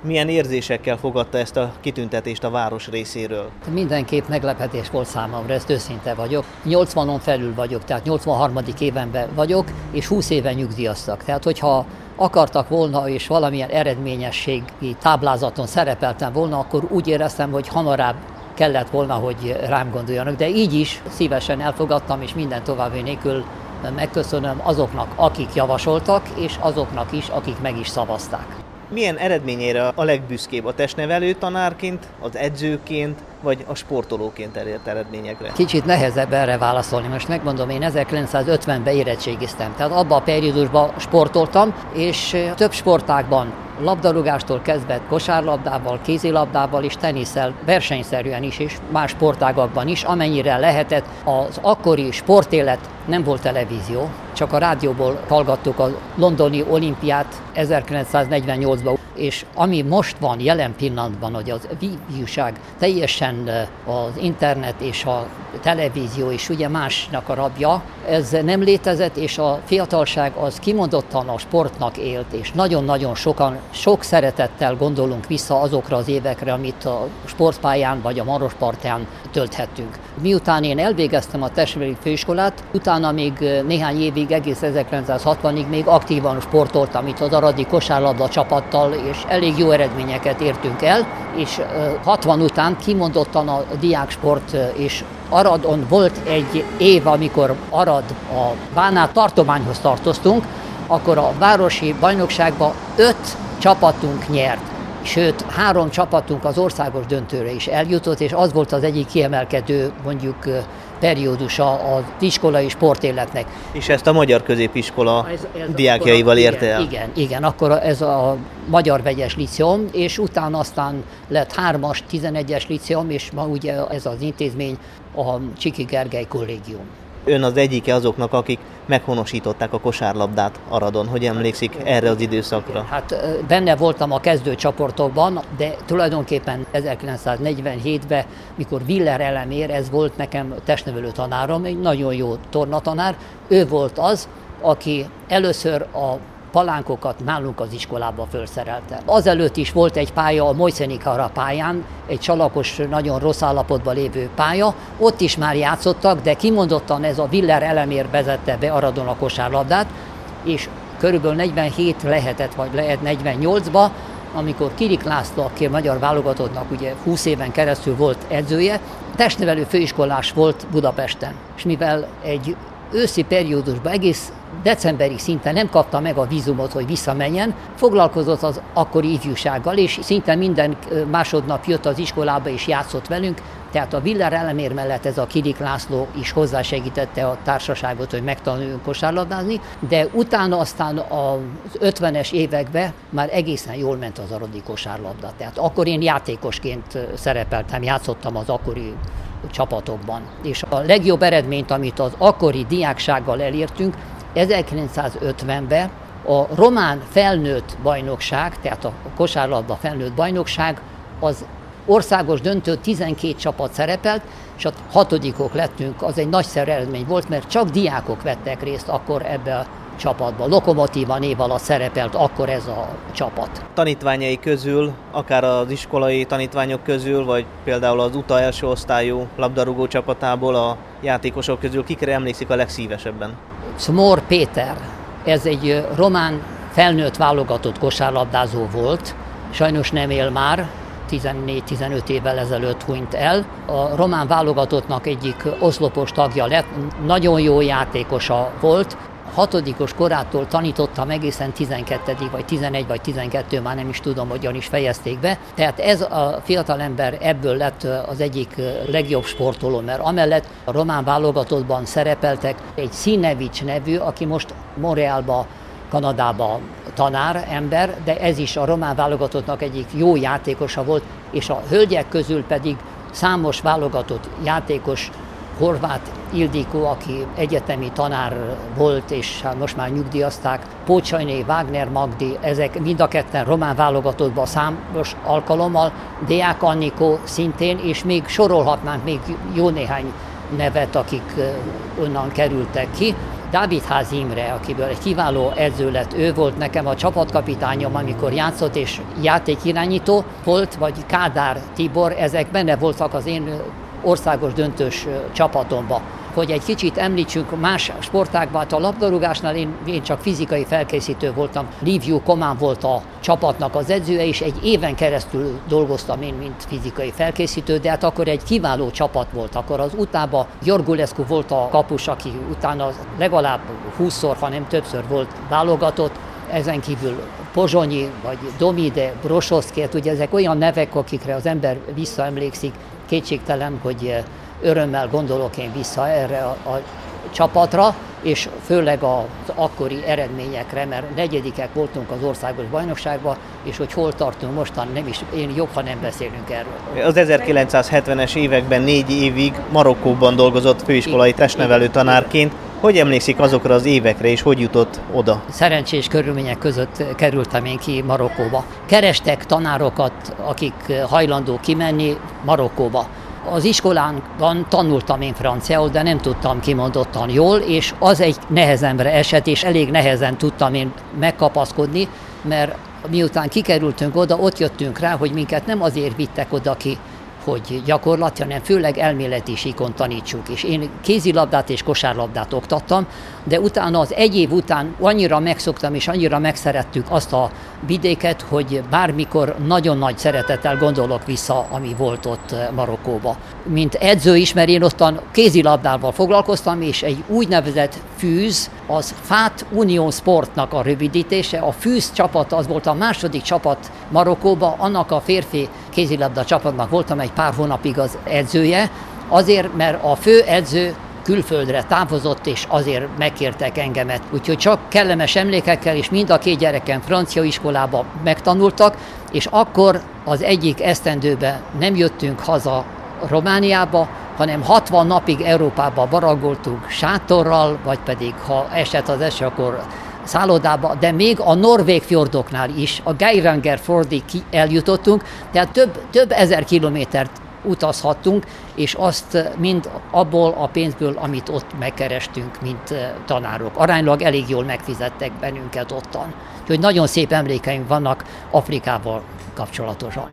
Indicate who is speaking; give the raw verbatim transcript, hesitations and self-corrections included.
Speaker 1: Milyen érzésekkel fogadta ezt a kitüntetést a város részéről?
Speaker 2: Mindenképp meglepetés volt számomra, ezt őszinte vagyok. nyolcvanon felül vagyok, tehát nyolcvanharmadik évenben vagyok, és húsz éven nyugdíjaztak. Tehát, hogyha akartak volna, és valamilyen eredményességi táblázaton szerepeltem volna, akkor úgy éreztem, hogy hamarabb kellett volna, hogy rám gondoljanak. De így is szívesen elfogadtam, és minden további nélkül megköszönöm azoknak, akik javasoltak, és azoknak is, akik meg is szavazták.
Speaker 1: Milyen eredményére a legbüszkébb a testnevelő tanárként, az edzőként, vagy a sportolóként elért eredményekre?
Speaker 2: Kicsit nehezebb erre válaszolni. Most megmondom, én ezerkilencszázötvenben érettségiztem. Tehát abban a periódusban sportoltam, és több sportágban, labdarúgástól kezdve kosárlabdával, kézilabdával és tenisszel, versenyszerűen is, és más sportágakban is, amennyire lehetett. Az akkori sportélet nem volt televízió, csak a rádióból hallgattuk a londoni olimpiát ezerkilencszáznegyvennyolcban, és ami most van jelen pillanatban, hogy az ifjúság teljesen az internet és a televízió és ugye másnak a rabja, ez nem létezett, és a fiatalság az kimondottan a sportnak élt, és nagyon-nagyon sokan, sok szeretettel gondolunk vissza azokra az évekre, amit a sportpályán vagy a Marospartján tölthettünk. Miután én elvégeztem a testnevelői főiskolát, utána még néhány évig, egész ezerkilencszázhatvanig még aktívan sportoltam itt az aradi kosárlabda csapattal, és elég jó eredményeket értünk el, és hatvan után kimondottan a diáksport, és Aradon volt egy év, amikor Arad a Bánát tartományhoz tartoztunk, akkor a városi bajnokságban öt csapatunk nyert. Sőt, három csapatunk az országos döntőre is eljutott, és az volt az egyik kiemelkedő, mondjuk, periódusa az iskolai sportéletnek.
Speaker 1: És ezt a magyar középiskola ez, ez diákjaival érte el?
Speaker 2: Igen, igen, akkor ez a magyar vegyes líceum, és utána aztán lett hármas, tizenegyes líceum, és ma ugye ez az intézmény a Csiki Gergely kollégium.
Speaker 1: Ön az egyike azoknak, akik meghonosították a kosárlabdát Aradon. Hogy emlékszik erre az időszakra?
Speaker 2: Hát benne voltam a kezdőcsoportokban, de tulajdonképpen ezerkilencszáznegyvenhétben, mikor Willer Elemér, ez volt nekem testnevelő tanárom, egy nagyon jó tornatanár, ő volt az, aki először a palánkokat nálunk az iskolába felszerelte. Azelőtt is volt egy pálya a Mojszenikara pályán, egy salakos, nagyon rossz állapotban lévő pálya, ott is már játszottak, de kimondottan ez a Willer Elemér vezette be Aradon a kosárlabdát, és körülbelül negyvenhét lehetett, vagy lehet negyvennyolcba, amikor Kirik László, aki a magyar válogatottnak ugye húsz éven keresztül volt edzője, testnevelő főiskolás volt Budapesten. És mivel egy őszi periódusban egész decemberi szinten nem kapta meg a vízumot, hogy visszamenjen, foglalkozott az akkori ifjúsággal, és szinte minden másodnap jött az iskolába és játszott velünk, tehát a Willer Elemér mellett ez a Kirik László is hozzásegítette a társaságot, hogy megtanuljunk kosárlabdázni, de utána aztán az ötvenes években már egészen jól ment az aradi kosárlabda. Tehát akkor én játékosként szerepeltem, játszottam az akkori csapatokban. És a legjobb eredményt, amit az akkori diáksággal elértünk, ezerkilencszázötvenben a román felnőtt bajnokság, tehát a kosárlabda felnőtt bajnokság, az országos döntő tizenkét csapat szerepelt, és a hatodikok lettünk, az egy nagyszerű eredmény volt, mert csak diákok vettek részt akkor ebbe a csapatban. Lokomotíva név alatt szerepelt akkor ez a csapat.
Speaker 1: Tanítványai közül, akár az iskolai tanítványok közül, vagy például az UTA első osztályú labdarúgó csapatából a játékosok közül kikre emlékszik a legszívesebben?
Speaker 2: Czmor Péter, ez egy román felnőtt válogatott kosárlabdázó volt, sajnos nem él már, tizennégy-tizenöt évvel ezelőtt hunyt el. A román válogatottnak egyik oszlopos tagja lett, nagyon jó játékosa volt. Hatodikos korától tanítottam egészen tizenkettedik vagy tizenegy vagy tizenkettő, már nem is tudom, hogyan is fejezték be. Tehát ez a fiatalember ebből lett az egyik legjobb sportoló, mert amellett a román válogatottban szerepeltek egy Színevics nevű, aki most Montrealba, Kanadába tanár ember, de ez is a román válogatottnak egyik jó játékosa volt, és a hölgyek közül pedig számos válogatott játékos, Horváth Ildikó, aki egyetemi tanár volt, és most már nyugdíjazták, Pócsainé, Wagner Magdi, ezek mind a ketten román válogatottban számos alkalommal, Deák Annikó szintén, és még sorolhatnánk még jó néhány nevet, akik onnan kerültek ki. Dávid Ház Imre, akiből egy kiváló edző lett, ő volt nekem a csapatkapitányom, amikor játszott, és játékirányító volt, vagy Kádár Tibor, ezek benne voltak az én országos döntős csapatomba. Hogy egy kicsit említsünk más sportágban, a labdarúgásnál én, én csak fizikai felkészítő voltam. Liviu Komán volt a csapatnak az edzője, és egy éven keresztül dolgoztam én, mint fizikai felkészítő, de hát akkor egy kiváló csapat volt. Akkor az utában Gheorghulescu volt a kapus, aki utána legalább húszszor, ha nem többször volt válogatott. Ezen kívül Pozsonyi, vagy Domide, Brososzki, ugye ezek olyan nevek, akikre az ember visszaemlékszik. Kétségtelen, hogy örömmel gondolok én vissza erre a, a csapatra, és főleg az akkori eredményekre, mert negyedikek voltunk az országos bajnokságban, és hogy hol tartunk mostan, nem is, én jobb, ha nem beszélünk erről.
Speaker 1: Az ezerkilencszázhetvenes években négy évig Marokkóban dolgozott főiskolai testnevelő tanárként. Hogy emlékszik azokra az évekre, és hogy jutott oda?
Speaker 2: Szerencsés körülmények között kerültem én ki Marokkóba. Kerestek tanárokat, akik hajlandó kimenni Marokkóba. Az iskolánban tanultam én franciául, de nem tudtam kimondottan jól, és az egy nehezemre esett, és elég nehezen tudtam én megkapaszkodni, mert miután kikerültünk oda, ott jöttünk rá, hogy minket nem azért vittek oda ki, hogy gyakorlat, hanem főleg elméleti síkon tanítsuk. És én kézilabdát és kosárlabdát oktattam, de utána az egy év után annyira megszoktam és annyira megszerettük azt a vidéket, hogy bármikor nagyon nagy szeretettel gondolok vissza, ami volt ott Marokkóba. Mint edző is, mert én ottan kézilabdával foglalkoztam, és egy úgynevezett fűz, az Fát Union Sportnak a rövidítése. A fűz csapat az volt a második csapat Marokkóba, annak a férfi kézilabda csapatnak voltam egy pár hónapig az edzője, azért, mert a fő edző külföldre távozott, és azért megkértek engemet. Úgyhogy csak kellemes emlékekkel, és mind a két gyerekem francia iskolába megtanultak, és akkor az egyik esztendőben nem jöttünk haza Romániába, hanem hatvan napig Európába baragoltunk sátorral, vagy pedig ha esett az eső, akkor szállodába, de még a norvég fjordoknál is, a Geiranger fjordig eljutottunk, tehát több, több ezer kilométert utazhattunk, és azt mind abból a pénzből, amit ott megkerestünk, mint tanárok. Aránylag elég jól megfizettek bennünket ottan. Úgyhogy nagyon szép emlékeim vannak Afrikával kapcsolatosan.